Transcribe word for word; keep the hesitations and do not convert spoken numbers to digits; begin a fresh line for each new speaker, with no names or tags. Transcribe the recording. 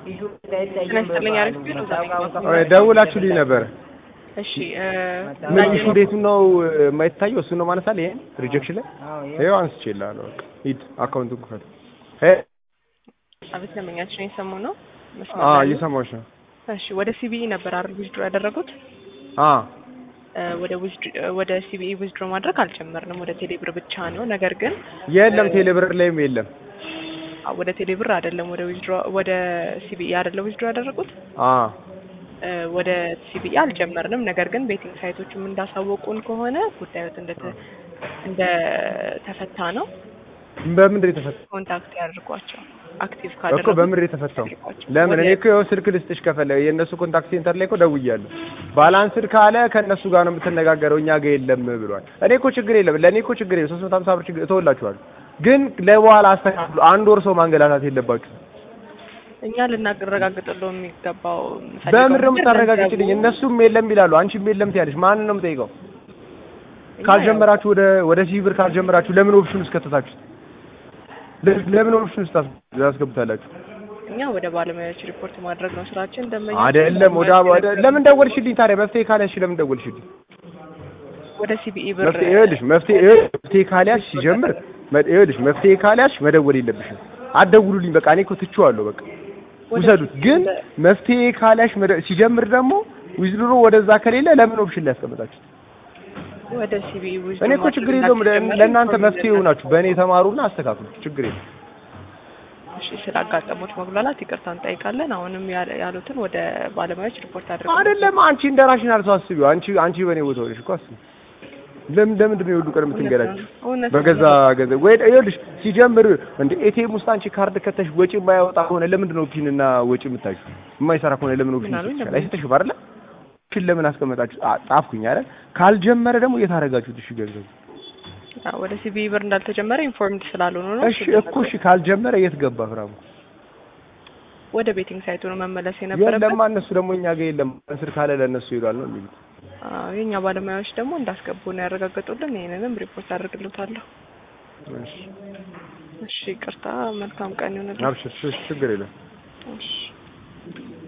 ስለስተለኛ አሪፍ ነው
አይ ደውላችሁልኝ ነበር
እሺ
ምን ኢሹ ዴቱ ነው የማይታየው እሱ ነው ማለት አይደል ሪጀክሽን ላይ ይሄው አንስቼላለሁ ሂድ አካውንቱን ክፈት እ
አብት ለመኛችን የሰሙ ነው
አዎ እየሰማሁሽ ነው
እሺ ወደ ሲቢኢ ነበር አይደል ዊዝድሮ ያደረጉት
አዎ
ወደ ወደ ሲቢኢ ዊዝድሮ ማድረግ አልጀመርንም ወደ ቴሌብር ብቻ ነው ነገር ግን
የለም ቴሌብር ላይም የለም
ወደ ቴሌብር አይደለም ወደ ዊዝድሮ ወደ ሲቢኢ አይደለም ዊዝድሮ ያደረጉት
አዎ
ወደ ሲቢኢ አልጀመርንም ነገር ግን ቤቲንግ ሳይቶችም እንዳሳወቁን ከሆነ ጉዳዩት እንደ እንደ ተፈታ ነው
በምንድን የተፈታው
ኮንታክት ያድርጓቸው አክቲቭ ካደረጉ
እኮ በምንድን የተፈታው ለምን እኔ እኮ ስልክ ልስጥሽ ከፈለ የነሱ ኮንታክት ሴንተር ላይ እኮ ደውያለሁ ባላንስድ ካለ ከነሱ ጋር ነው የምትነጋገረው እኛ ጋር የለም ብሏል እኔ እኮ ችግር የለም ለኔ እኮ ችግር የለም ሶስት መቶ ሃምሳ ብር ችግር ተወላችኋል ግን ለበኋላ አስተካክሉ አንድ ወር ሰው ማንገላታት የለባችሁ
እኛ ልናረጋግጥልዎ የሚገባው
በምንድን ነው የምታረጋግጥልኝ እነሱም የለም ይላሉ አንቺም የለም ትያለሽ ማንን ነው የምጠይቀው ካልጀመራችሁ ወደ ወደ ሲብር ካልጀመራችሁ ለምን ኦፕሽን ውስጥ ከተታችሁ ለምን ኦፕሽን ውስጥ ታስገቡታላችሁ
እኛ ወደ ባለሙያዎች ሪፖርት ማድረግ ነው ስራችን ደመኛ
አይደለም ወደ ለምን ደወልሽልኝ ታዲያ መፍትሄ ካለሽ ለምን ደወልሽልኝ
ወደ ሲቢኢ ብር
መፍትሄ ይኸውልሽ መፍትሄ መፍትሄ ካለሽ ሲጀምር ይኸውልሽ መፍትሄ ካለሽ መደወል የለብሽም አትደውሉልኝ በቃ እኔ እኮ ትቼዋለሁ በቃ ውሰዱት ግን መፍትሄ ካለሽ ሲጀምር ደግሞ ዊዝድሮ ወደዛ ከሌለ ለምን ኦፕሽን ላይ ያስቀምጣችሁ
ወደ ሲቢኢ ዊዝድሮ
እኔ እኮ ችግር የለውም ለእናንተ መፍትሄ ሆናችሁ በእኔ ተማሩና አስተካክሉ ችግር የለም
እሺ ስላጋጠሙት መግባባት ይቅርታ እንጠይቃለን አሁንም ያሉትን ወደ ባለሙያዎች ሪፖርት አድርገው
አይደለም አንቺ እንደራሽናል ሰው አስቢው አንቺ አንቺ በኔ ቦታ ሆነሽ እኮ አስቢ ለምን ለምንድን ነው ይወዱ ቀር የምትንገራችሁ በገዛ ገዛ ወይ ይኸውልሽ ሲጀምር እንደ ኤቲኤም ውስጥ አንቺ ካርድ ከተሽ ወጪ የማያወጣ ከሆነ ለምንድን ነው ፒንና ወጪ የምታዩ የማይሰራ ከሆነ ለምን ኦፕሽን ይችላል አይሰጥሽም አይደል ፒን ለምን አስቀመጣችሁ ጻፍኩኝ አይደል ካልጀመረ ደግሞ የታረጋችሁት እሺ ገንዘብ
ወደ ሲቢኢ ብር እንዳልተጀመረ ኢንፎርምድ ስላልሆነ ነው
እሺ እኮ እሺ ካልጀመረ የት ገባ ፍራሙ
ወደ ቤቲንግ ሳይቱ ነው መመለስ የነበረበት
የለም እነሱ ደግሞ እኛ ጋር የለም ስር ካለ ለነሱ ይሏል ነው የሚሉት
አዎ የኛ ባለሙያዎች ደግሞ እንዳስገቡ ነው ያረጋግጡልን ይሄንንም ሪፖርት አድርግልዎታለሁ
እሺ
እሺ ይቅርታ መልካም ቀን ይሁንልህ
አብሽር ችግር የለም
እሺ